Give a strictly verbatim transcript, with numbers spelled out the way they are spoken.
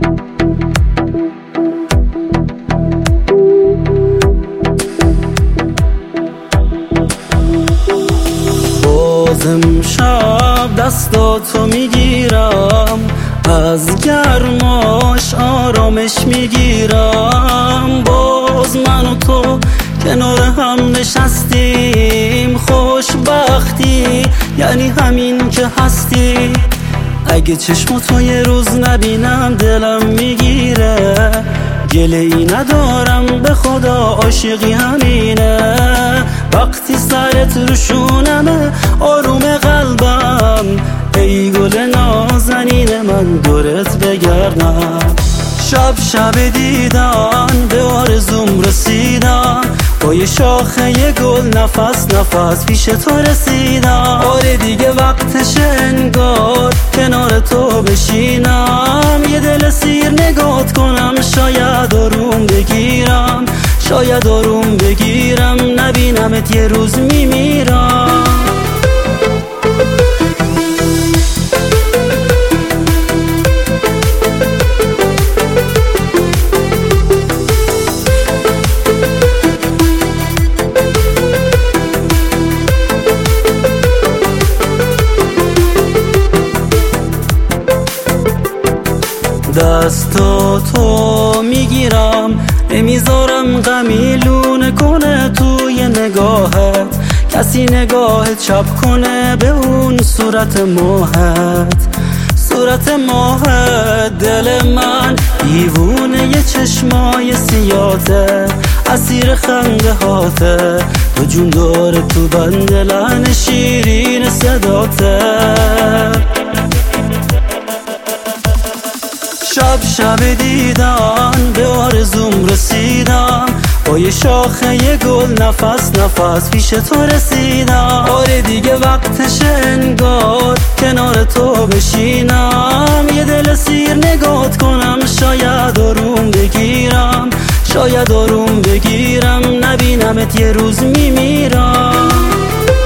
امشب دستاتو میگیرم، از گرماش آرامش میگیرم. باز من و تو کنار هم نشستیم، خوشبختی یعنی همین که هستی. اگه چشماتو یه روز نبینم دلم میگیره، گله ای ندارم به خدا عاشقی همینه. وقتی سرت رو شونمه آروم قلبم، ای گل نازنین من دورت بگردم. شب شب دیدن به آرزوم رسیدم، با یه شاخه یه گل نفس نفس پیش تو رسیدم. آره دیگه وقتشه انگار کنار تو بشینم، یه دل سیر نگات کنم، شاید آروم بگیرم، شاید آروم بگیرم. نبینمت یه روز میمیرم. دستاتو میگیرم، نمیذارم غمی لونه کنه توی نگاهت، کسی نگاهت چپ کنه به اون صورت ماهت، صورت ماهت. دل من دیوونه یه چشمای سیاته، اسیر خنده هاته، تو جون داره تو بند لحن شیرین صداته. شب شب دیدن به آرزوم رسیدم، با یه شاخه یه گل نفس نفس پیش تو رسیدم. آره دیگه وقتشه انگار کنار تو بشینم، یه دل سیر نگات کنم، شاید آروم بگیرم، شاید آروم بگیرم. نبینمت یه روز میمیرم.